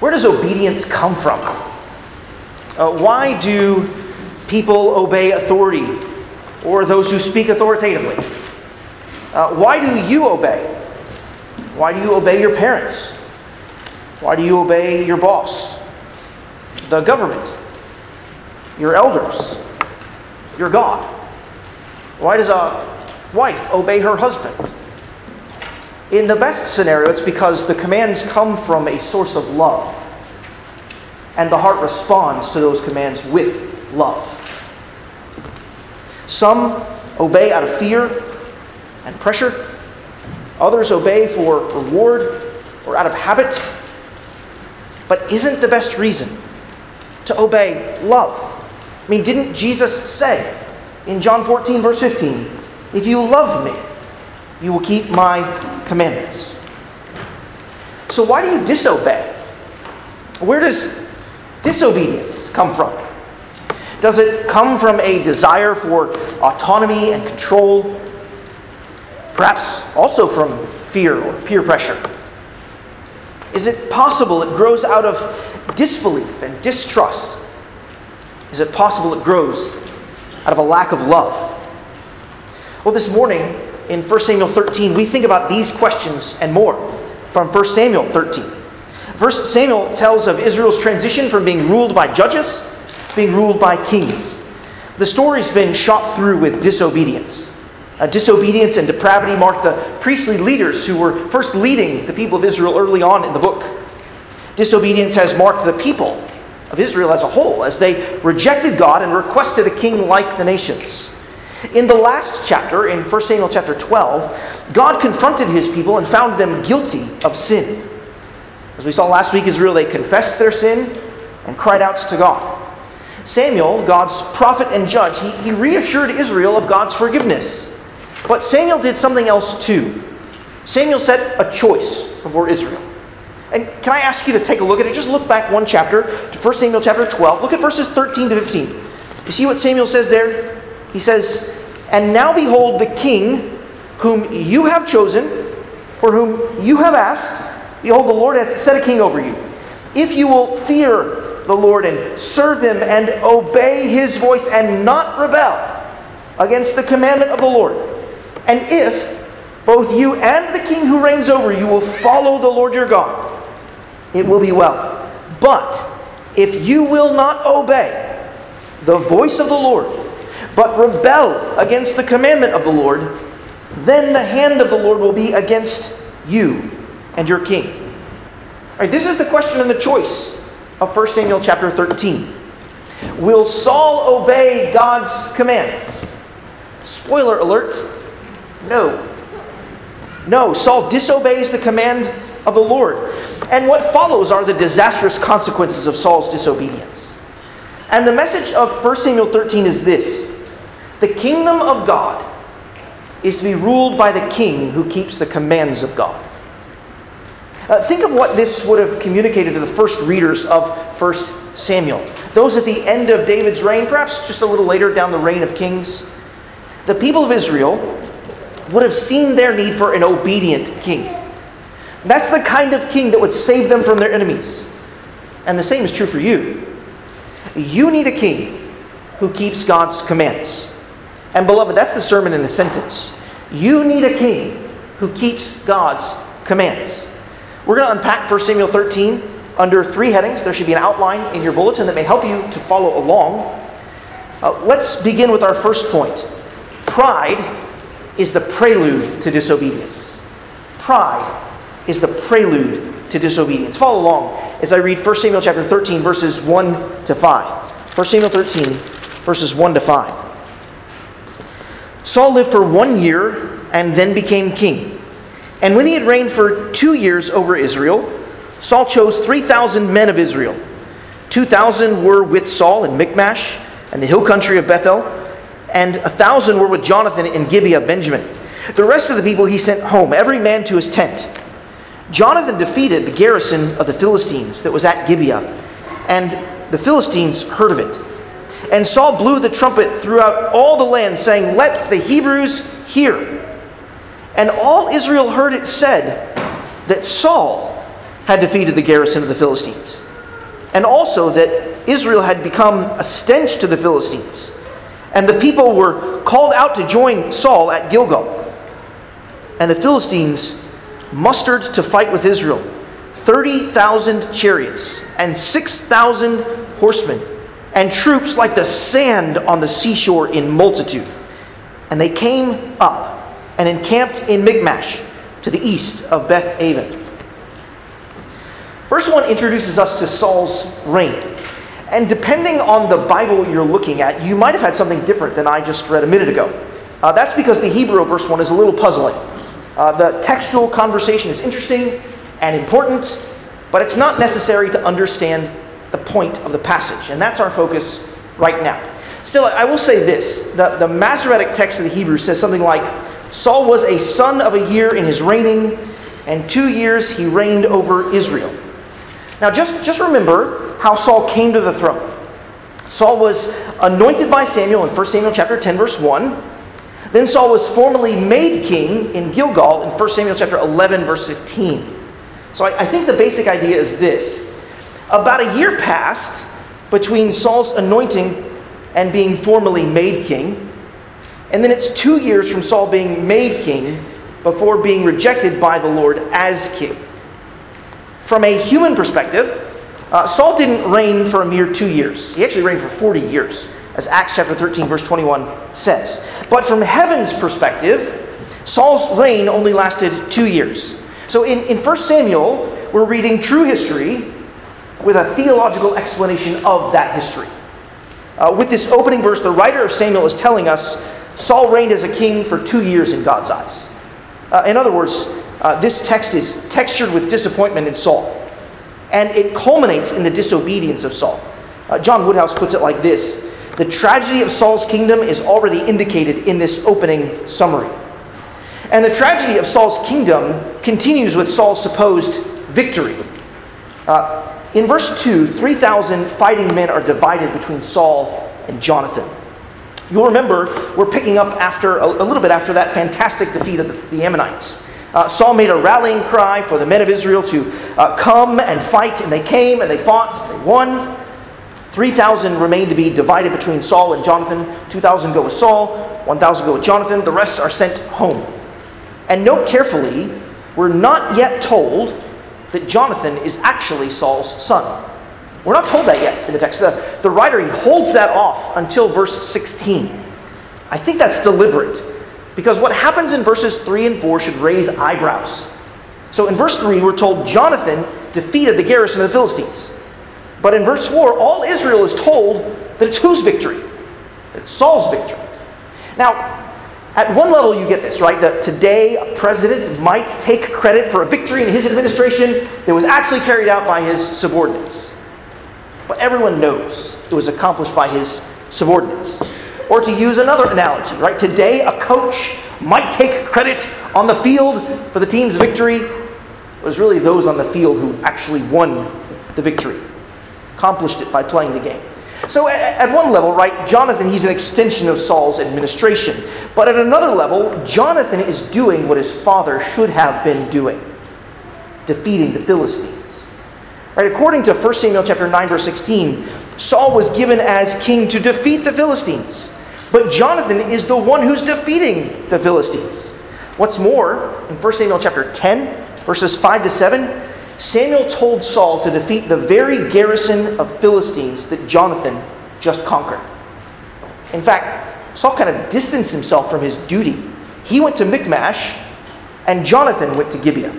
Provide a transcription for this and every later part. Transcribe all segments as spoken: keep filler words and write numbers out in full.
Where does obedience come from? Uh, why do people obey authority or those who speak authoritatively? Uh, why do you obey? Why do you obey your parents? Why do you obey your boss, the government, your elders, your God? Why does a wife obey her husband? In the best scenario, it's because the commands come from a source of love, and the heart responds to those commands with love. Some obey out of fear and pressure. Others obey for reward or out of habit. But isn't the best reason to obey love? I mean, didn't Jesus say in John fourteen, verse fifteen, "If you love me, you will keep my commandments"? So why do you disobey? Where does disobedience come from? Does it come from a desire for autonomy and control? Perhaps also from fear or peer pressure? Is it possible it grows out of disbelief and distrust? Is it possible it grows out of a lack of love? Well, this morning in First Samuel thirteen, we think about these questions and more from First Samuel thirteen. First Samuel tells of Israel's transition from being ruled by judges to being ruled by kings. The story's been shot through with disobedience. Uh, disobedience and depravity marked the priestly leaders who were first leading the people of Israel early on in the book. Disobedience has marked the people of Israel as a whole as they rejected God and requested a king like the nations. In the last chapter, in First Samuel chapter twelve, God confronted his people and found them guilty of sin. As we saw last week, Israel, they confessed their sin and cried out to God. Samuel, God's prophet and judge, he, he reassured Israel of God's forgiveness. But Samuel did something else too. Samuel set a choice before Israel. And can I ask you to take a look at it? Just look back one chapter to First Samuel chapter twelve. Look at verses thirteen to fifteen. You see what Samuel says there? He says, "And now behold, the king whom you have chosen, for whom you have asked, behold, the Lord has set a king over you. If you will fear the Lord and serve him and obey his voice and not rebel against the commandment of the Lord, and if both you and the king who reigns over you will follow the Lord your God, it will be well. But if you will not obey the voice of the Lord, but rebel against the commandment of the Lord, then the hand of the Lord will be against you and your king." All right, this is the question and the choice of First Samuel chapter thirteen. Will Saul obey God's commands? Spoiler alert, no. No, Saul disobeys the command of the Lord. And what follows are the disastrous consequences of Saul's disobedience. And the message of First Samuel thirteen is this: the kingdom of God is to be ruled by the king who keeps the commands of God. Uh, think of what this would have communicated to the first readers of First Samuel. Those at the end of David's reign, perhaps just a little later down the reign of kings. The people of Israel would have seen their need for an obedient king. That's the kind of king that would save them from their enemies. And the same is true for you. You need a king who keeps God's commands. And beloved, that's the sermon in a sentence. You need a king who keeps God's commands. We're going to unpack First Samuel thirteen under three headings. There should be an outline in your bulletin that may help you to follow along. Uh, let's begin with our first point. Pride is the prelude to disobedience. Pride is the prelude to disobedience. Follow along as I read First Samuel chapter thirteen, verses one to five. First Samuel thirteen, verses one to five. Saul lived for one year and then became king. And when he had reigned for two years over Israel, Saul chose three thousand men of Israel. two thousand were with Saul in Michmash and the hill country of Bethel, and one thousand were with Jonathan in Gibeah of Benjamin. The rest of the people he sent home, every man to his tent. Jonathan defeated the garrison of the Philistines that was at Gibeah, and the Philistines heard of it. And Saul blew the trumpet throughout all the land, saying, "Let the Hebrews hear." And all Israel heard it said that Saul had defeated the garrison of the Philistines, and also that Israel had become a stench to the Philistines, and the people were called out to join Saul at Gilgal. And the Philistines mustered to fight with Israel thirty thousand chariots and six thousand horsemen, and troops like the sand on the seashore in multitude. And they came up and encamped in Michmash to the east of Beth Aven. Verse one introduces us to Saul's reign. And depending on the Bible you're looking at, you might have had something different than I just read a minute ago. Uh, that's because the Hebrew of verse one is a little puzzling. Uh, the textual conversation is interesting and important, but it's not necessary to understand the point of the passage. And that's our focus right now. Still, I will say this. The, the Masoretic text of the Hebrew says something like, Saul was a son of a year in his reigning, and two years he reigned over Israel. Now just, just remember how Saul came to the throne. Saul was anointed by Samuel in First Samuel chapter ten, verse one. Then Saul was formally made king in Gilgal in First Samuel chapter eleven, verse fifteen. So I, I think the basic idea is this. About a year passed between Saul's anointing and being formally made king. And then it's two years from Saul being made king before being rejected by the Lord as king. From a human perspective, uh, Saul didn't reign for a mere two years. He actually reigned for forty years, as Acts chapter thirteen, verse twenty-one says. But from heaven's perspective, Saul's reign only lasted two years. So in, in First Samuel, we're reading true history with a theological explanation of that history. Uh, with this opening verse, the writer of Samuel is telling us Saul reigned as a king for two years in God's eyes. Uh, in other words, uh, this text is textured with disappointment in Saul. And it culminates in the disobedience of Saul. Uh, John Woodhouse puts it like this. The tragedy of Saul's kingdom is already indicated in this opening summary. And the tragedy of Saul's kingdom continues with Saul's supposed victory. Uh, in verse two, three thousand fighting men are divided between Saul and Jonathan. You'll remember we're picking up after a, a little bit after that fantastic defeat of the, the Ammonites. Uh, Saul made a rallying cry for the men of Israel to uh, come and fight, and they came and they fought, they won. three thousand remained to be divided between Saul and Jonathan. two thousand go with Saul, one thousand go with Jonathan. The rest are sent home. And note carefully, we're not yet told that Jonathan is actually Saul's son. We're not told that yet in the text. The, the writer, he holds that off until verse sixteen. I think that's deliberate, because what happens in verses three and four should raise eyebrows. So in verse three, we're told Jonathan defeated the garrison of the Philistines. But in verse four, all Israel is told that it's whose victory? That it's Saul's victory. Now, at one level you get this, right? That today a president might take credit for a victory in his administration that was actually carried out by his subordinates. But everyone knows it was accomplished by his subordinates. Or to use another analogy, right? Today a coach might take credit on the field for the team's victory. It was really those on the field who actually won the victory. Accomplished it by playing the game. So at one level, right, Jonathan, he's an extension of Saul's administration. But at another level, Jonathan is doing what his father should have been doing. Defeating the Philistines. Right, according to First Samuel chapter nine, verse sixteen, Saul was given as king to defeat the Philistines. But Jonathan is the one who's defeating the Philistines. What's more, in First Samuel chapter ten, verses five to seven, Samuel told Saul to defeat the very garrison of Philistines that Jonathan just conquered. In fact, Saul kind of distanced himself from his duty. He went to Michmash, and Jonathan went to Gibeah.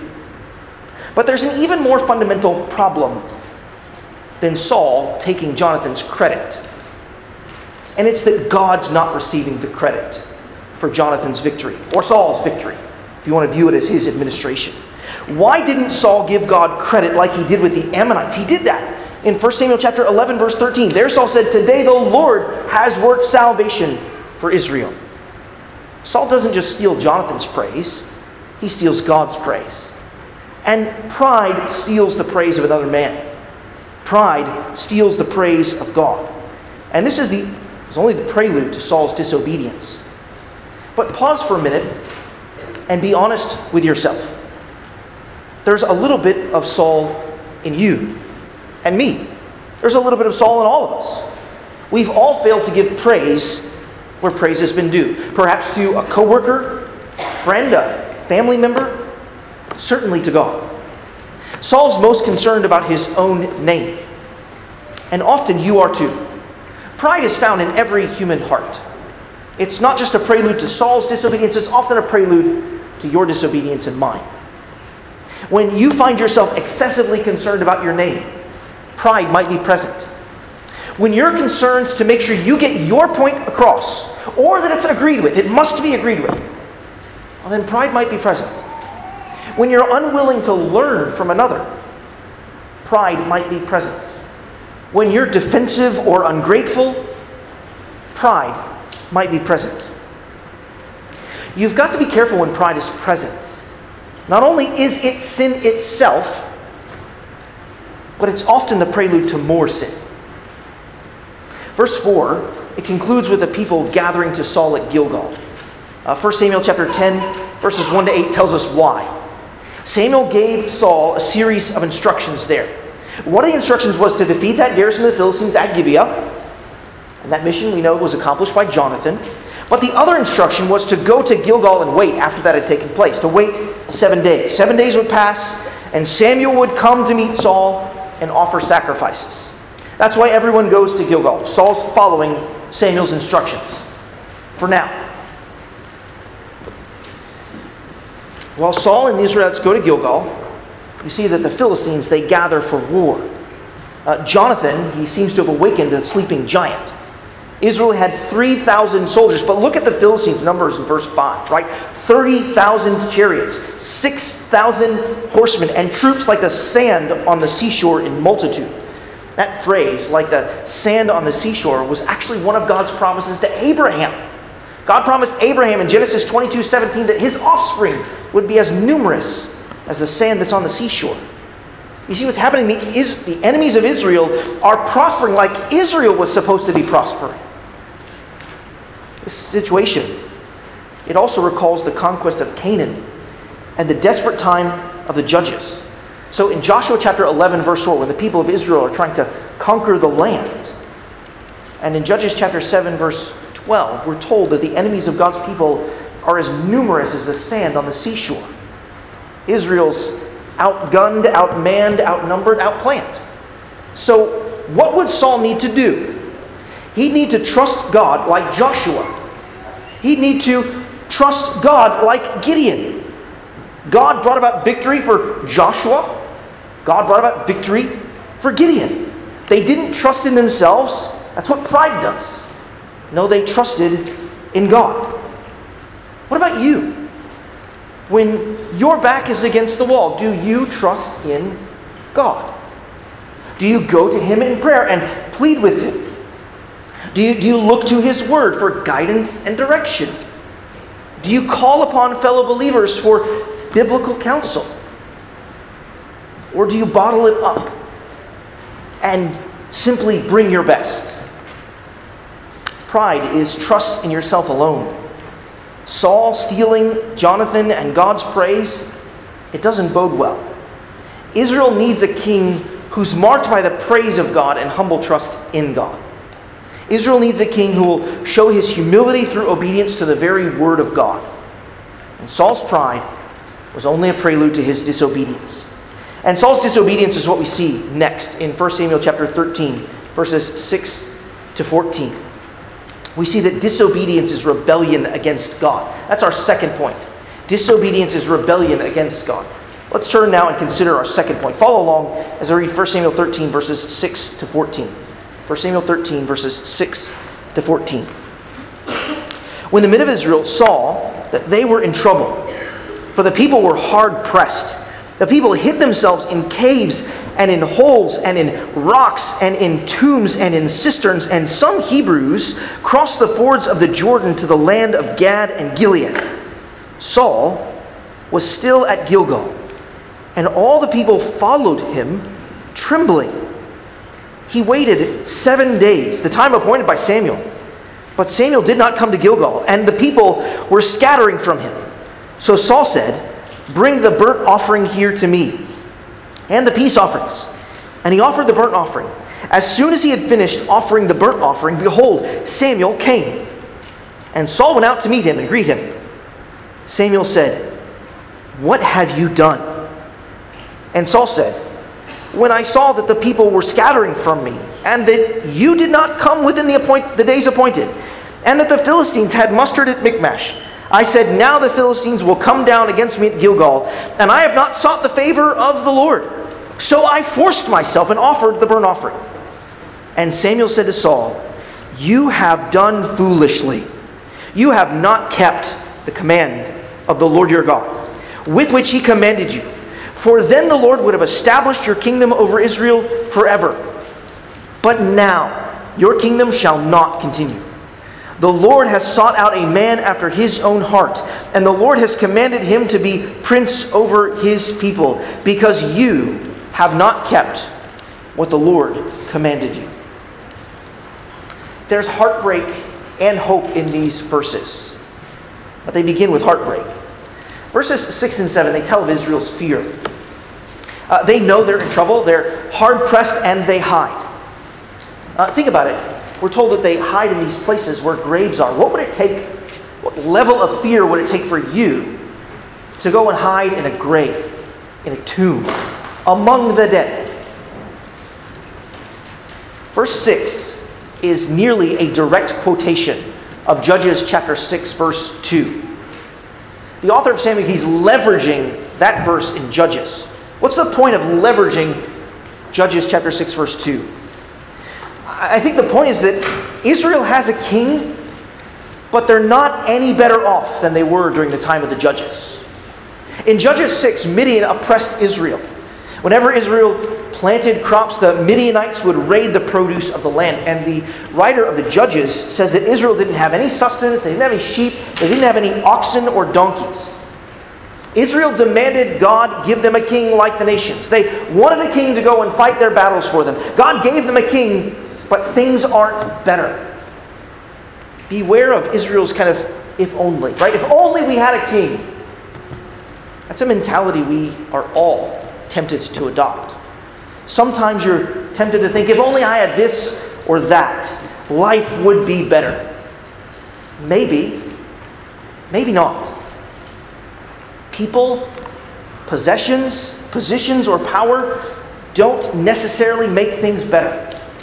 But there's an even more fundamental problem than Saul taking Jonathan's credit. And it's that God's not receiving the credit for Jonathan's victory, or Saul's victory, if you want to view it as his administration. Why didn't Saul give God credit like he did with the Ammonites? He did that in First Samuel chapter eleven, verse thirteen. There Saul said, "Today the Lord has worked salvation for Israel." Saul doesn't just steal Jonathan's praise, he steals God's praise. And pride steals the praise of another man. Pride steals the praise of God. And this is the is only the prelude to Saul's disobedience. But pause for a minute and be honest with yourself. there's a little bit of Saul in you and me. There's a little bit of Saul in all of us. We've all failed to give praise where praise has been due. Perhaps to a coworker, a friend, a family member, certainly to God. Saul's most concerned about his own name. And often you are too. Pride is found in every human heart. It's not just a prelude to Saul's disobedience, it's often a prelude to your disobedience and mine. When you find yourself excessively concerned about your name, pride might be present. When your concerns to make sure you get your point across, or that it's agreed with, it must be agreed with, well, then pride might be present. When you're unwilling to learn from another, pride might be present. When you're defensive or ungrateful, pride might be present. You've got to be careful when pride is present. Not only is it sin itself, but it's often the prelude to more sin. Verse four, it concludes with the people gathering to Saul at Gilgal. Uh, First Samuel chapter ten, verses one to eight tells us why. Samuel gave Saul a series of instructions there. One of the instructions was to defeat that garrison of the Philistines at Gibeah. And that mission, we know, was accomplished by Jonathan. But the other instruction was to go to Gilgal and wait after that had taken place. To wait seven days. Seven days would pass, and Samuel would come to meet Saul and offer sacrifices. That's why everyone goes to Gilgal. Saul's following Samuel's instructions. For now. While Saul and the Israelites go to Gilgal, you see that the Philistines, they gather for war. Uh, Jonathan, he seems to have awakened a sleeping giant. Israel had three thousand soldiers, but look at the Philistines' numbers in verse five, right? thirty thousand chariots, six thousand horsemen, and troops like the sand on the seashore in multitude. That phrase, like the sand on the seashore, was actually one of God's promises to Abraham. God promised Abraham in Genesis twenty-two seventeen that his offspring would be as numerous as the sand that's on the seashore. You see what's happening? The, is, the enemies of Israel are prospering like Israel was supposed to be prospering. This situation, it also recalls the conquest of Canaan and the desperate time of the judges. So in Joshua chapter eleven, verse four, when the people of Israel are trying to conquer the land, and in Judges chapter seven, verse twelve, we're told that the enemies of God's people are as numerous as the sand on the seashore. Israel's outgunned, outmanned, outnumbered, outplanned. So what would Saul need to do? He'd need to trust God like Joshua. He'd need to trust God like Gideon. God brought about victory for Joshua. God brought about victory for Gideon. They didn't trust in themselves. That's what pride does. No, they trusted in God. What about you? When your back is against the wall, do you trust in God? Do you go to Him in prayer and plead with Him? Do you, do you look to His Word for guidance and direction? Do you call upon fellow believers for biblical counsel? Or do you bottle it up and simply bring your best? Pride is trust in yourself alone. Saul stealing Jonathan and God's praise, it doesn't bode well. Israel needs a king who's marked by the praise of God and humble trust in God. Israel needs a king who will show his humility through obedience to the very word of God. And Saul's pride was only a prelude to his disobedience. And Saul's disobedience is what we see next in First Samuel chapter thirteen, verses six to fourteen. We see that disobedience is rebellion against God. That's our second point. Disobedience is rebellion against God. Let's turn now and consider our second point. Follow along as I read First Samuel thirteen, verses six to fourteen. First Samuel thirteen, verses six to fourteen. When the men of Israel saw that they were in trouble, for the people were hard pressed, the people hid themselves in caves and in holes and in rocks and in tombs and in cisterns, and some Hebrews crossed the fords of the Jordan to the land of Gad and Gilead. Saul was still at Gilgal, and all the people followed him, trembling. He waited seven days, the time appointed by Samuel. But Samuel did not come to Gilgal, and the people were scattering from him. So Saul said, bring the burnt offering here to me, and the peace offerings. And he offered the burnt offering. As soon as he had finished offering the burnt offering, behold, Samuel came. And Saul went out to meet him and greet him. Samuel said, "What have you done?" And Saul said, "When I saw that the people were scattering from me, and that you did not come within the, appoint- the days appointed, and that the Philistines had mustered at Michmash, I said, now the Philistines will come down against me at Gilgal, and I have not sought the favor of the Lord. So I forced myself and offered the burnt offering." And Samuel said to Saul, "You have done foolishly. You have not kept the command of the Lord your God, with which he commanded you. For then the Lord would have established your kingdom over Israel forever. But now your kingdom shall not continue. The Lord has sought out a man after his own heart, and the Lord has commanded him to be prince over his people, because you have not kept what the Lord commanded you." There's heartbreak and hope in these verses, but they begin with heartbreak. Verses six and seven, they tell of Israel's fear. Uh, they know they're in trouble, they're hard-pressed, and they hide. Uh, think about it. We're told that they hide in these places where graves are. What would it take, what level of fear would it take for you to go and hide in a grave, in a tomb, among the dead? Verse six is nearly a direct quotation of Judges chapter six, verse two. The author of Samuel, he's leveraging that verse in Judges. What's the point of leveraging Judges chapter six, verse two? I think the point is that Israel has a king, but they're not any better off than they were during the time of the Judges. In Judges six, Midian oppressed Israel. Whenever Israel planted crops, the Midianites would raid the produce of the land. And the writer of the Judges says that Israel didn't have any sustenance, they didn't have any sheep, they didn't have any oxen or donkeys. Israel demanded God give them a king like the nations. They wanted a king to go and fight their battles for them. God gave them a king, but things aren't better. Beware of Israel's kind of if only, right? If only we had a king. That's a mentality we are all tempted to adopt. Sometimes you're tempted to think, if only I had this or that, life would be better. Maybe, maybe not. People, possessions, positions, or power don't necessarily make things better.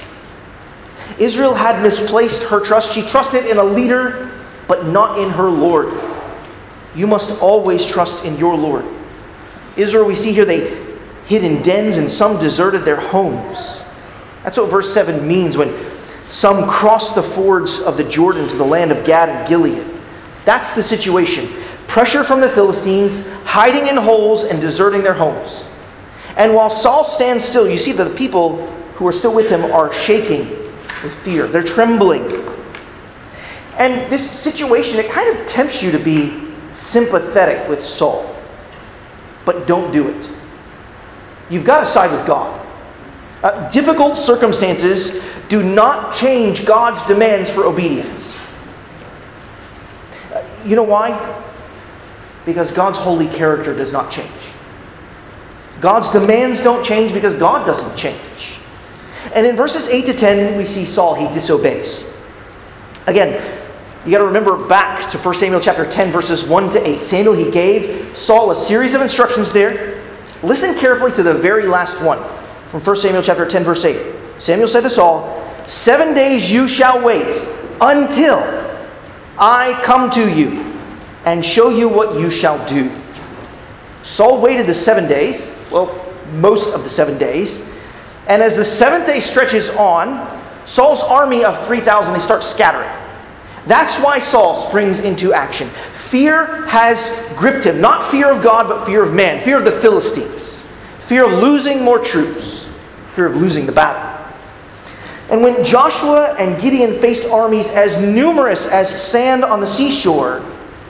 Israel had misplaced her trust. She trusted in a leader, but not in her Lord. You must always trust in your Lord. Israel, we see here, they hid in dens and some deserted their homes. That's what verse seven means when some crossed the fords of the Jordan to the land of Gad and Gilead. That's the situation. Pressure from the Philistines, hiding in holes and deserting their homes. And while Saul stands still, you see that the people who are still with him are shaking with fear. They're trembling. And this situation, it kind of tempts you to be sympathetic with Saul. But don't do it. You've got to side with God. Uh, difficult circumstances do not change God's demands for obedience. Uh, you know why? Because God's holy character does not change. God's demands don't change because God doesn't change. And in verses eight to ten, we see Saul, he disobeys. Again, you got to remember back to First Samuel chapter ten, verses one to eight. Samuel, he gave Saul a series of instructions there. Listen carefully to the very last one from First Samuel chapter ten, verse eight. Samuel said to Saul, "Seven days you shall wait until I come to you and show you what you shall do." Saul waited the seven days, well, most of the seven days. And as the seventh day stretches on, Saul's army of three thousand, they start scattering. That's why Saul springs into action. Fear has gripped him. Not fear of God, but fear of man. Fear of the Philistines. Fear of losing more troops. Fear of losing the battle. And when Joshua and Gideon faced armies as numerous as sand on the seashore,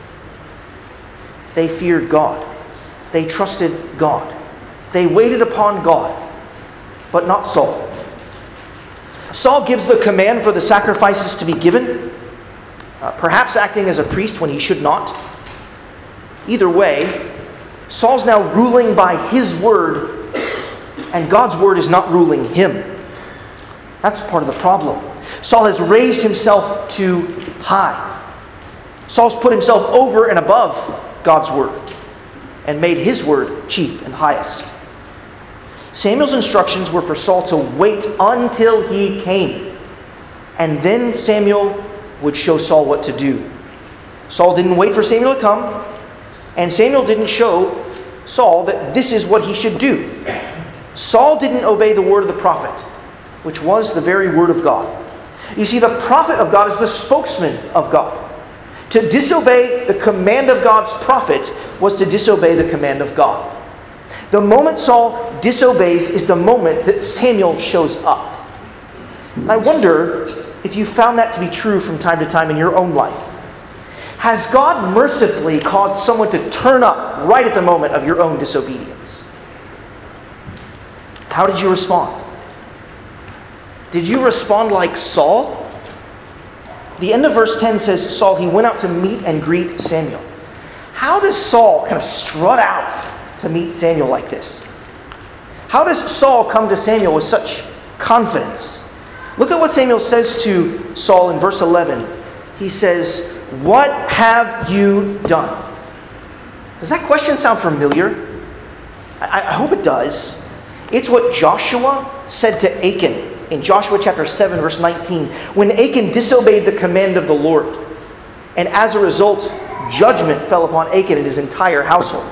they feared God. They trusted God. They waited upon God, but not Saul. Saul gives the command for the sacrifices to be given, uh, perhaps acting as a priest when he should not. Either way, Saul's now ruling by his word, and God's word is not ruling him. That's part of the problem. Saul has raised himself too high. Saul's put himself over and above God's word and made his word chief and highest. Samuel's instructions were for Saul to wait until he came, and then Samuel would show Saul what to do. Saul didn't wait for Samuel to come, and Samuel didn't show Saul that this is what he should do. Saul didn't obey the word of the prophet, which was the very word of God. You see, the prophet of God is the spokesman of God. To disobey the command of God's prophet was to disobey the command of God. The moment Saul disobeys is the moment that Samuel shows up. And I wonder if you found that to be true from time to time in your own life. Has God mercifully caused someone to turn up right at the moment of your own disobedience? How did you respond? Did you respond like Saul? The end of verse ten says, Saul, he went out to meet and greet Samuel. How does Saul kind of strut out to meet Samuel like this? How does Saul come to Samuel with such confidence? Look at what Samuel says to Saul in verse eleven. He says, "What have you done?" Does that question sound familiar? I, I hope it does. It's what Joshua said to Achan in Joshua chapter seven, verse nineteen, when Achan disobeyed the command of the Lord. And as a result, judgment fell upon Achan and his entire household.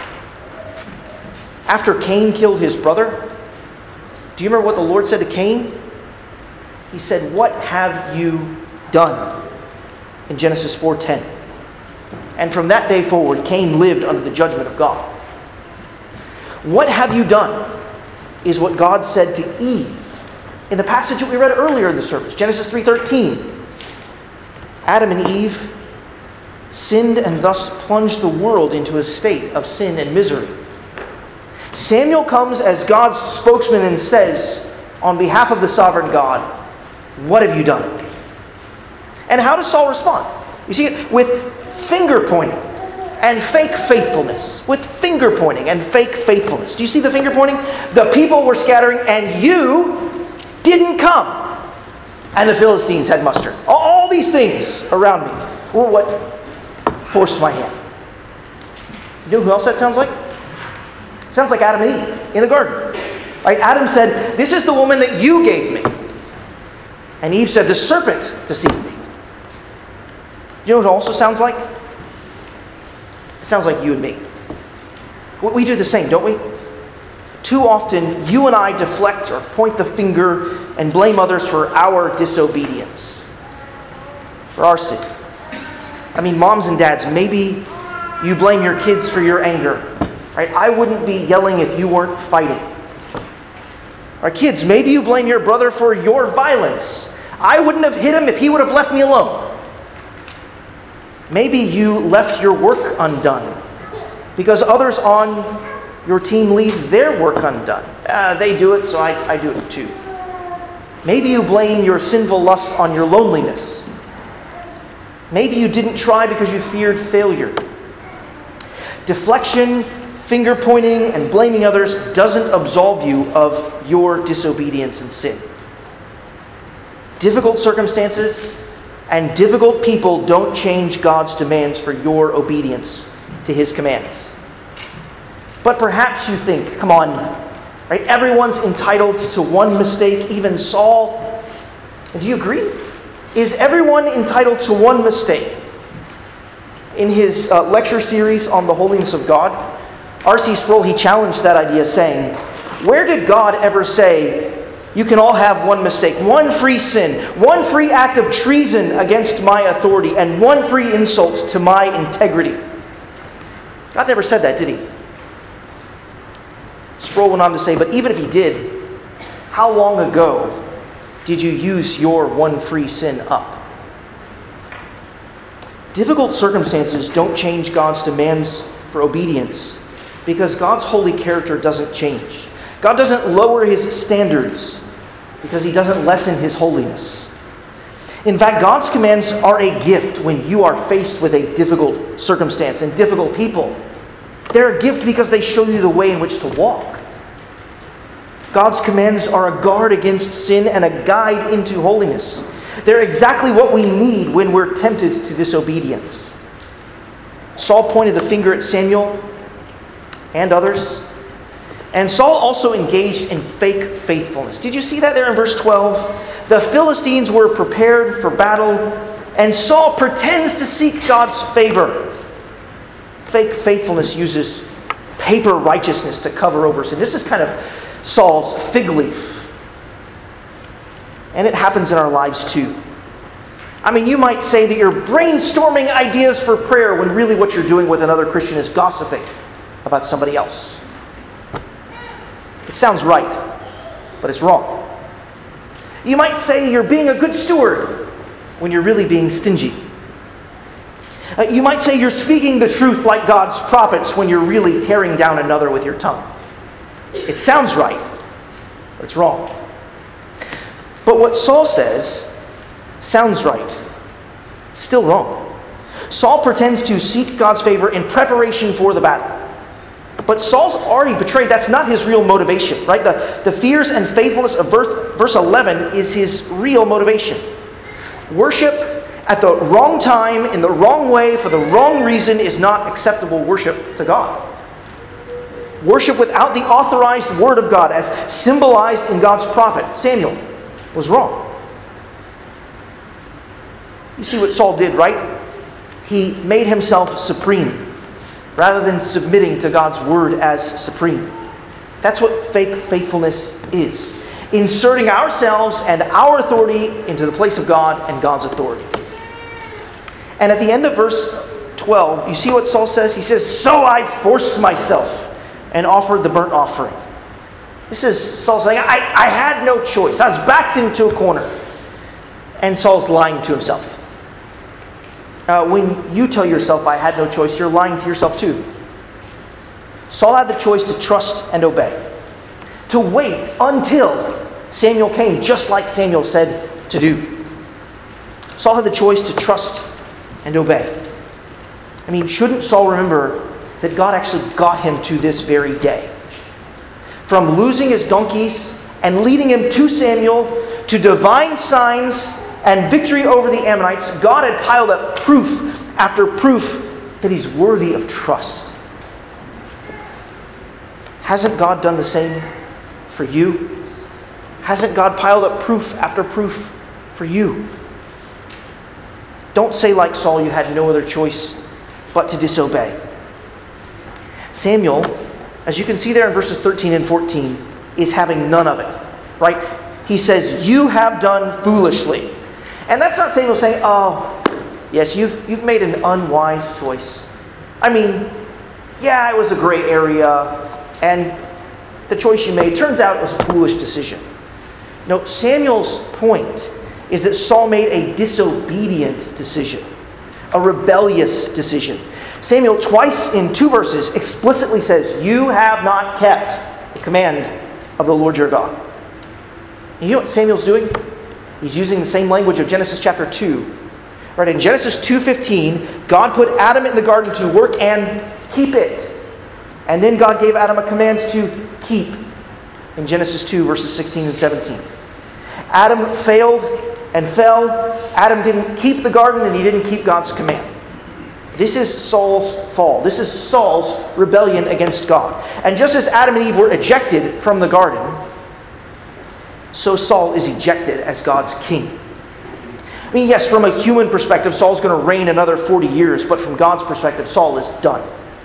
After Cain killed his brother, do you remember what the Lord said to Cain? He said, "What have you done?" In Genesis four ten. And from that day forward, Cain lived under the judgment of God. What have you done is what God said to Eve in the passage that we read earlier in the service, Genesis three thirteen. Adam and Eve sinned and thus plunged the world into a state of sin and misery. Samuel comes as God's spokesman and says, on behalf of the sovereign God, "What have you done?" And how does Saul respond? You see it with finger pointing and fake faithfulness. With finger pointing and fake faithfulness. Do you see the finger pointing? The people were scattering and you didn't come. And the Philistines had muster. All these things around me were what forced my hand. You know who else that sounds like? It sounds like Adam and Eve in the garden. Right? Adam said, "This is the woman that you gave me." And Eve said, "The serpent deceived me." You know what it also sounds like? It sounds like you and me. We do the same, don't we? Too often, you and I deflect or point the finger and blame others for our disobedience, for our sin. I mean, moms and dads, maybe you blame your kids for your anger. Right? I wouldn't be yelling if you weren't fighting. Our kids, maybe you blame your brother for your violence. I wouldn't have hit him if he would have left me alone. Maybe you left your work undone because others on your team leave their work undone. Uh, they do it, so I, I do it too. Maybe you blame your sinful lust on your loneliness. Maybe you didn't try because you feared failure. Deflection, finger pointing, and blaming others doesn't absolve you of your disobedience and sin. Difficult circumstances and difficult people don't change God's demands for your obedience to His commands. But perhaps you think, come on, right? Everyone's entitled to one mistake, even Saul. And do you agree? Is everyone entitled to one mistake? In his uh, lecture series on the holiness of God, R C Sproul, he challenged that idea saying, where did God ever say, you can all have one mistake, one free sin, one free act of treason against my authority, and one free insult to my integrity? God never said that, did He? Sproul went on to say, but even if He did, how long ago did you use your one free sin up? Difficult circumstances don't change God's demands for obedience because God's holy character doesn't change. God doesn't lower His standards because He doesn't lessen His holiness. In fact, God's commands are a gift when you are faced with a difficult circumstance and difficult people. They're a gift because they show you the way in which to walk. God's commands are a guard against sin and a guide into holiness. They're exactly what we need when we're tempted to disobedience. Saul pointed the finger at Samuel and others. And Saul also engaged in fake faithfulness. Did you see that there in verse twelve? The Philistines were prepared for battle, and Saul pretends to seek God's favor. Fake faithfulness uses paper righteousness to cover over sin. This is kind of Saul's fig leaf. And it happens in our lives too. I mean, you might say that you're brainstorming ideas for prayer when really what you're doing with another Christian is gossiping about somebody else. It sounds right, but it's wrong. You might say you're being a good steward when you're really being stingy. Uh, you might say you're speaking the truth like God's prophets when you're really tearing down another with your tongue. It sounds right, but it's wrong. But what Saul says sounds right, still wrong. Saul pretends to seek God's favor in preparation for the battle. But Saul's already betrayed. That's not his real motivation, right? The, the fears and faithfulness of verse, verse eleven is his real motivation. Worship at the wrong time, in the wrong way, for the wrong reason is not acceptable worship to God. Worship without the authorized word of God, as symbolized in God's prophet, Samuel, was wrong. You see what Saul did, right? He made himself supreme, rather than submitting to God's word as supreme. That's what fake faithfulness is. Inserting ourselves and our authority into the place of God and God's authority. And at the end of verse twelve, you see what Saul says? He says, "So I forced myself and offered the burnt offering." This is Saul saying, I, I had no choice. I was backed into a corner. And Saul's lying to himself. Uh, when you tell yourself, I had no choice, you're lying to yourself too. Saul had the choice to trust and obey. To wait until Samuel came, just like Samuel said to do. Saul had the choice to trust and obey. I mean, shouldn't Saul remember that God actually got him to this very day? From losing his donkeys and leading him to Samuel, to divine signs and victory over the Ammonites, God had piled up proof after proof that he's worthy of trust. Hasn't God done the same for you? Hasn't God piled up proof after proof for you? Don't say like Saul, you had no other choice but to disobey. Samuel, as you can see there in verses thirteen and fourteen, is having none of it. Right? He says, "You have done foolishly." And that's not Samuel saying, "Oh, yes, you've you've made an unwise choice. I mean, yeah, it was a gray area, and the choice you made turns out it was a foolish decision." No, Samuel's point is that Saul made a disobedient decision, a rebellious decision. Samuel, twice in two verses, explicitly says, "You have not kept the command of the Lord your God." And you know what Samuel's doing? He's using the same language of Genesis chapter two. Right, in Genesis two fifteen, God put Adam in the garden to work and keep it. And then God gave Adam a command to keep. In Genesis two, verses sixteen and seventeen. Adam failed and fell. Adam didn't keep the garden and he didn't keep God's command. This is Saul's fall. This is Saul's rebellion against God. And just as Adam and Eve were ejected from the garden, so Saul is ejected as God's king. I mean, yes, from a human perspective, Saul's going to reign another forty years, but from God's perspective, Saul is done.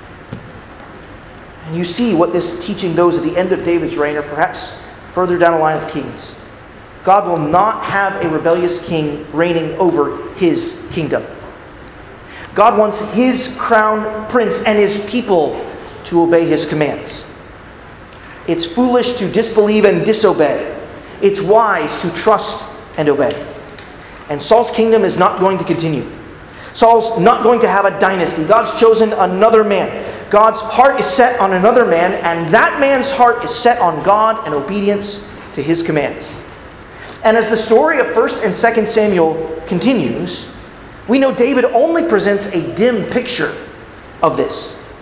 And you see what this teaching those at the end of David's reign, or perhaps further down the line of Kings. God will not have a rebellious king reigning over his kingdom. God wants his crown prince and his people to obey his commands. It's foolish to disbelieve and disobey. It's wise to trust and obey. And Saul's kingdom is not going to continue. Saul's not going to have a dynasty. God's chosen another man. God's heart is set on another man, and that man's heart is set on God and obedience to his commands. And as the story of First and Second Samuel continues, we know David only presents a dim picture of this.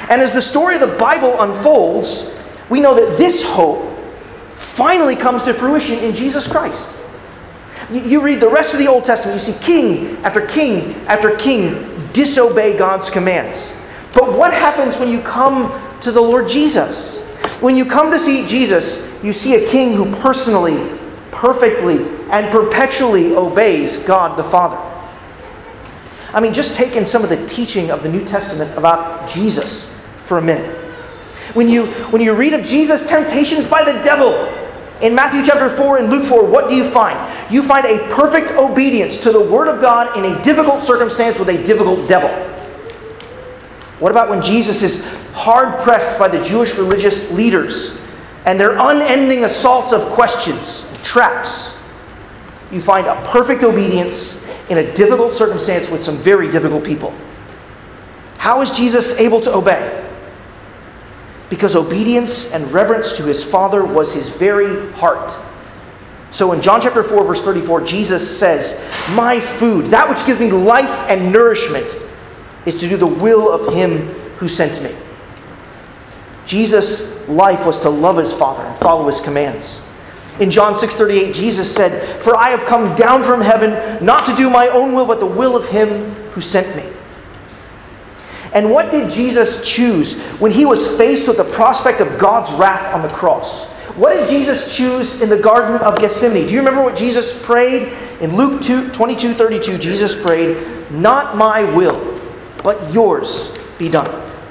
And as the story of the Bible unfolds, we know that this hope finally comes to fruition in Jesus Christ. You read the rest of the Old Testament, you see king after king after king disobey God's commands. But what happens when you come to the Lord Jesus? When you come to see Jesus, you see a king who personally, perfectly, and perpetually obeys God the Father. I mean, just take in some of the teaching of the New Testament about Jesus for a minute. When you, when you read of Jesus' temptations by the devil in Matthew chapter four and Luke four, what do you find? You find a perfect obedience to the Word of God in a difficult circumstance with a difficult devil. What about when Jesus is hard-pressed by the Jewish religious leaders and their unending assaults of questions and traps? You find a perfect obedience in a difficult circumstance with some very difficult people. How is Jesus able to obey? Because obedience and reverence to his Father was his very heart. So in John chapter four, verse thirty-four, Jesus says, "My food, that which gives me life and nourishment, is to do the will of him who sent me." Jesus' life was to love his Father and follow his commands. In John six thirty-eight, Jesus said, "For I have come down from heaven, not to do my own will, but the will of him who sent me." And what did Jesus choose when he was faced with the prospect of God's wrath on the cross? What did Jesus choose in the Garden of Gethsemane? Do you remember what Jesus prayed? In Luke twenty-two thirty-two, Jesus prayed, "Not my will, but yours be done."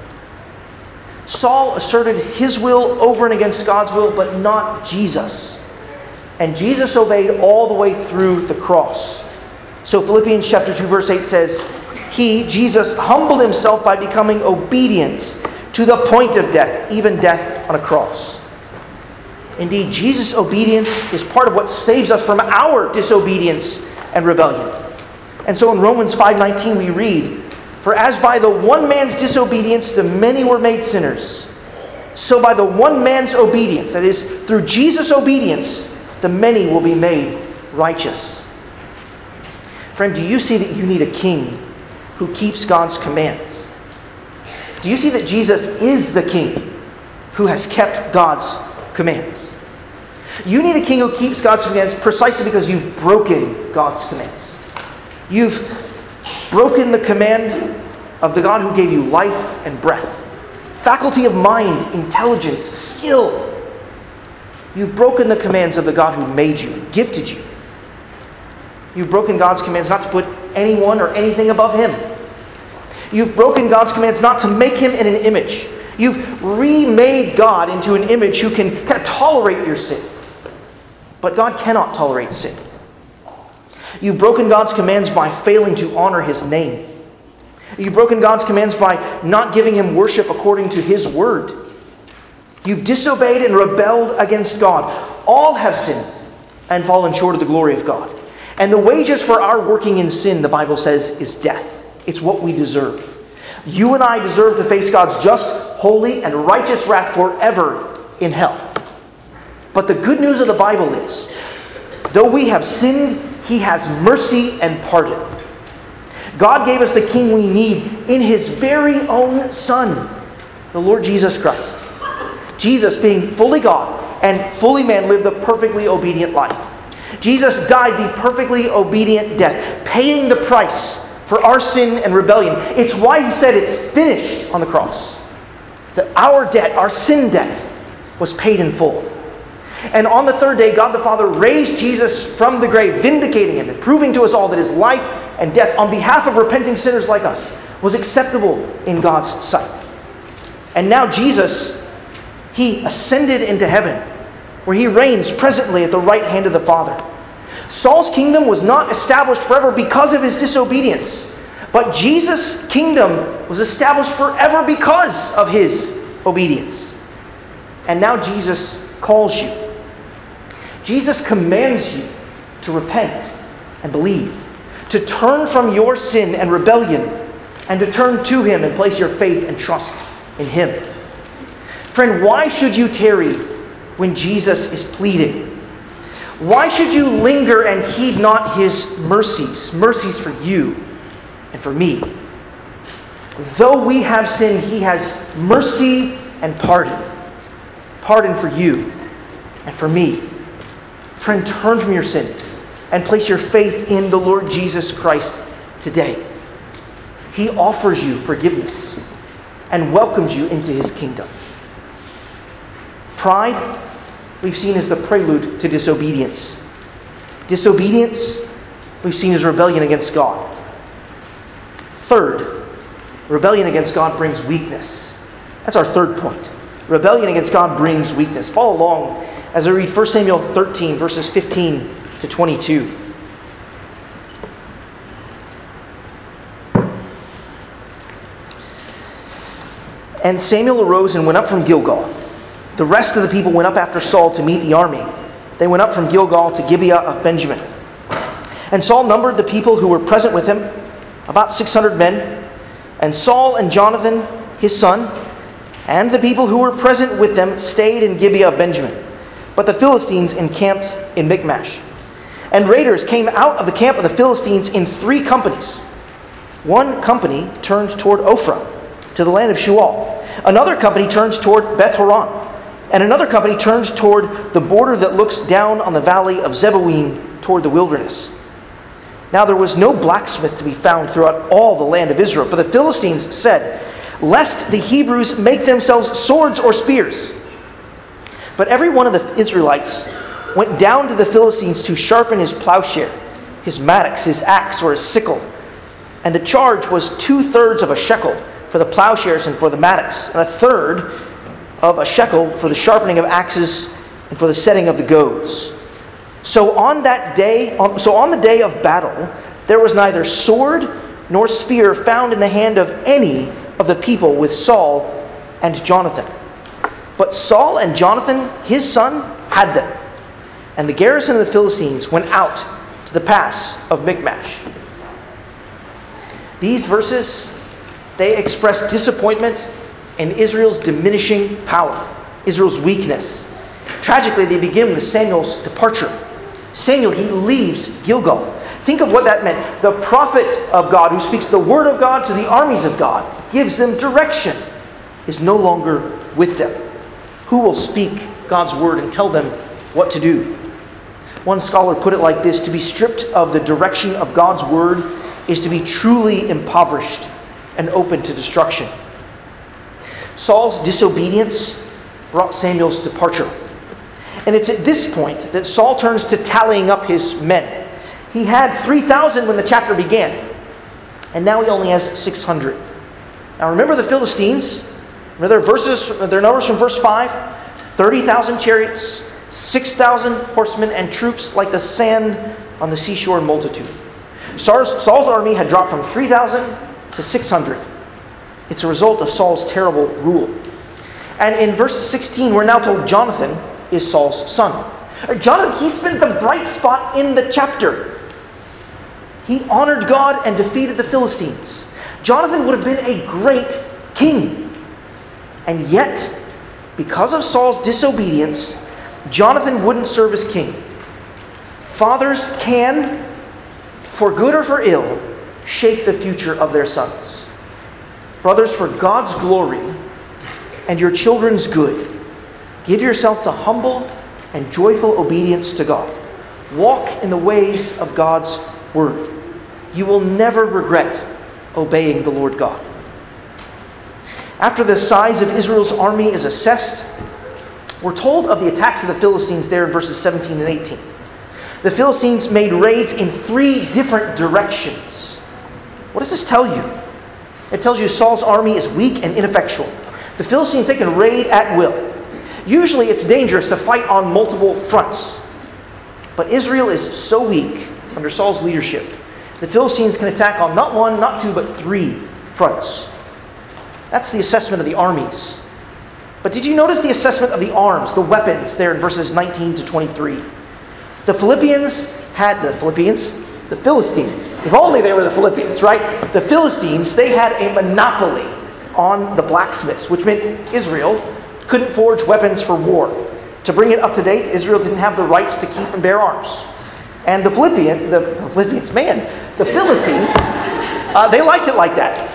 Saul asserted his will over and against God's will, but not Jesus. And Jesus obeyed all the way through the cross. So Philippians chapter two verse eight says, He, Jesus, humbled himself by becoming obedient to the point of death, even death on a cross. Indeed, Jesus' obedience is part of what saves us from our disobedience and rebellion. And so in Romans five nineteen we read, "For as by the one man's disobedience the many were made sinners, so by the one man's obedience," that is, through Jesus' obedience, "the many will be made righteous." Friend, do you see that you need a king who keeps God's commands? Do you see that Jesus is the king who has kept God's commands? You need a king who keeps God's commands precisely because you've broken God's commands. You've broken the command of the God who gave you life and breath, faculty of mind, intelligence, skill. You've broken the commands of the God who made you, gifted you. You've broken God's commands not to put anyone or anything above him. You've broken God's commands not to make him in an image. You've remade God into an image who can kind of tolerate your sin. But God cannot tolerate sin. You've broken God's commands by failing to honor his name. You've broken God's commands by not giving him worship according to his word. You've disobeyed and rebelled against God. All have sinned and fallen short of the glory of God. And the wages for our working in sin, the Bible says, is death. It's what we deserve. You and I deserve to face God's just, holy, and righteous wrath forever in hell. But the good news of the Bible is, though we have sinned, he has mercy and pardon. God gave us the king we need in his very own Son, the Lord Jesus Christ. Jesus, being fully God and fully man, lived a perfectly obedient life. Jesus died the perfectly obedient death, paying the price for our sin and rebellion. It's why he said it's finished on the cross. That our debt, our sin debt, was paid in full. And on the third day, God the Father raised Jesus from the grave, vindicating him and proving to us all that his life and death on behalf of repenting sinners like us was acceptable in God's sight. And now Jesus, he ascended into heaven, where he reigns presently at the right hand of the Father. Saul's kingdom was not established forever because of his disobedience, but Jesus' kingdom was established forever because of his obedience. And now Jesus calls you. Jesus commands you to repent and believe, to turn from your sin and rebellion, and to turn to him and place your faith and trust in him. Friend, why should you tarry when Jesus is pleading? Why should you linger and heed not his mercies, mercies for you and for me? Though we have sinned, he has mercy and pardon. Pardon for you and for me. Friend, turn from your sin and place your faith in the Lord Jesus Christ today. He offers you forgiveness and welcomes you into his kingdom. Pride, we've seen as the prelude to disobedience. Disobedience, we've seen as rebellion against God. Third, rebellion against God brings weakness. That's our third point. Rebellion against God brings weakness. Follow along as I read First Samuel thirteen, verses fifteen to twenty-two. And Samuel arose and went up from Gilgal. The rest of the people went up after Saul to meet the army. They went up from Gilgal to Gibeah of Benjamin. And Saul numbered the people who were present with him, about six hundred men. And Saul and Jonathan, his son, and the people who were present with them stayed in Gibeah of Benjamin. But the Philistines encamped in Michmash. And raiders came out of the camp of the Philistines in three companies. One company turned toward Ophrah, to the land of Shual. Another company turns toward Beth Horon. And another company turns toward the border that looks down on the valley of Zeboim toward the wilderness. Now there was no blacksmith to be found throughout all the land of Israel, for the Philistines said, lest the Hebrews make themselves swords or spears. But every one of the Israelites went down to the Philistines to sharpen his plowshare, his mattocks, his axe, or his sickle. And the charge was two-thirds of a shekel for the plowshares and for the mattocks, and a third of a shekel for the sharpening of axes and for the setting of the goads. So on that day, so on the day of battle, there was neither sword nor spear found in the hand of any of the people with Saul and Jonathan. But Saul and Jonathan, his son, had them. And the garrison of the Philistines went out to the pass of Michmash. These verses, they express disappointment in Israel's diminishing power, Israel's weakness. Tragically, they begin with Samuel's departure. Samuel, he leaves Gilgal. Think of what that meant. The prophet of God, who speaks the word of God to the armies of God, gives them direction, is no longer with them. Who will speak God's word and tell them what to do? One scholar put it like this: to be stripped of the direction of God's word is to be truly impoverished and open to destruction. Saul's disobedience brought Samuel's departure. And it's at this point that Saul turns to tallying up his men. He had three thousand when the chapter began, and now he only has six hundred. Now remember the Philistines. Remember their verses, their numbers from verse five? thirty thousand chariots, six thousand horsemen, and troops like the sand on the seashore in multitude. Saul's, Saul's army had dropped from three thousand to six hundred. It's a result of Saul's terrible rule. And in verse sixteen, we're now told Jonathan is Saul's son. Jonathan, he's been the bright spot in the chapter. He honored God and defeated the Philistines. Jonathan would have been a great king. And yet, because of Saul's disobedience, Jonathan wouldn't serve as king. Fathers can, for good or for ill, shape the future of their sons. Brothers, for God's glory and your children's good, give yourself to humble and joyful obedience to God. Walk in the ways of God's word. You will never regret obeying the Lord God. After the size of Israel's army is assessed, we're told of the attacks of the Philistines there in verses seventeen and eighteen. The Philistines made raids in three different directions. What does this tell you? It tells you Saul's army is weak and ineffectual. The Philistines, they can raid at will. Usually it's dangerous to fight on multiple fronts. But Israel is so weak under Saul's leadership. The Philistines can attack on not one, not two, but three fronts. That's the assessment of the armies. But did you notice the assessment of the arms, the weapons there in verses nineteen to twenty-three? The Philippians had, the Philippians, the Philistines. If only they were the Philippians, right? The Philistines, they had a monopoly on the blacksmiths, which meant Israel couldn't forge weapons for war. To bring it up to date, Israel didn't have the rights to keep and bear arms. And the Philippian, the, the Philippians, man, the Philistines, uh, they liked it like that.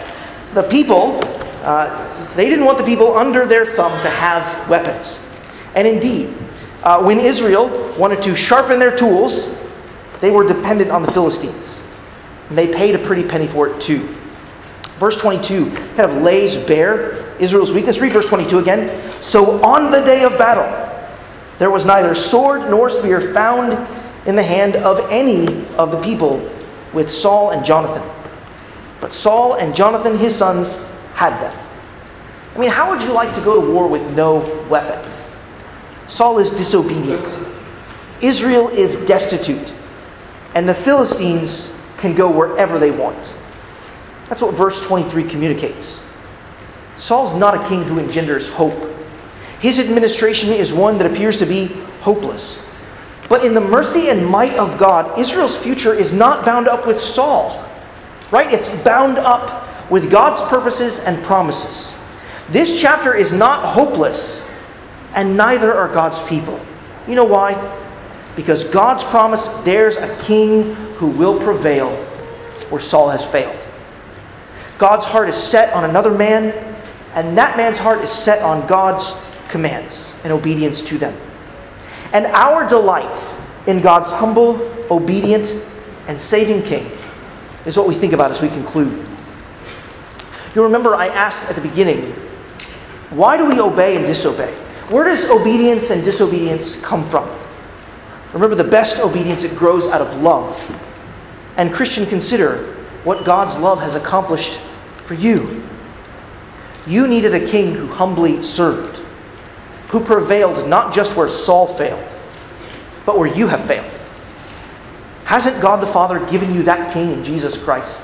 The people, uh, they didn't want the people under their thumb to have weapons. And indeed, uh, when Israel wanted to sharpen their tools, they were dependent on the Philistines. And they paid a pretty penny for it too. Verse twenty-two kind of lays bare Israel's weakness. Read verse twenty-two again. So on the day of battle, there was neither sword nor spear found in the hand of any of the people with Saul and Jonathan. But Saul and Jonathan, his sons, had them. I mean, how would you like to go to war with no weapon? Saul is disobedient. Israel is destitute. And the Philistines can go wherever they want. That's what verse twenty-three communicates. Saul's not a king who engenders hope. His administration is one that appears to be hopeless. But in the mercy and might of God, Israel's future is not bound up with Saul. Right? It's bound up with God's purposes and promises. This chapter is not hopeless, and neither are God's people. You know why? Because God's promised there's a king who will prevail where Saul has failed. God's heart is set on another man, and that man's heart is set on God's commands and obedience to them. And our delight in God's humble, obedient, and saving king is what we think about as we conclude. You'll remember I asked at the beginning, why do we obey and disobey? Where does obedience and disobedience come from? Remember, the best obedience, it grows out of love. And Christian, consider what God's love has accomplished for you. You needed a king who humbly served, who prevailed not just where Saul failed, but where you have failed. Hasn't God the Father given you that king in Jesus Christ?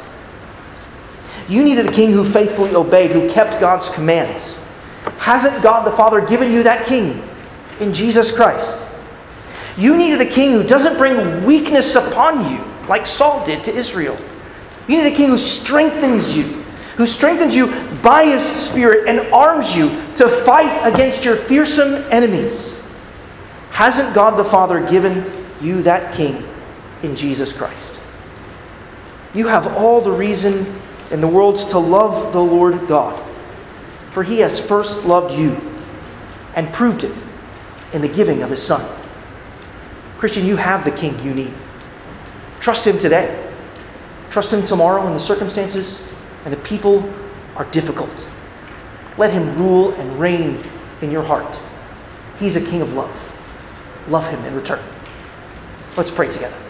You needed a king who faithfully obeyed, who kept God's commands. Hasn't God the Father given you that king in Jesus Christ? You needed a king who doesn't bring weakness upon you like Saul did to Israel. You need a king who strengthens you, who strengthens you by his Spirit and arms you to fight against your fearsome enemies. Hasn't God the Father given you that king in Jesus Christ? You have all the reason in the world to love the Lord God, for he has first loved you and proved it in the giving of his Son. Christian, you have the king you need. Trust him today. Trust him tomorrow when the circumstances and the people are difficult. Let him rule and reign in your heart. He's a king of love. Love him in return. Let's pray together.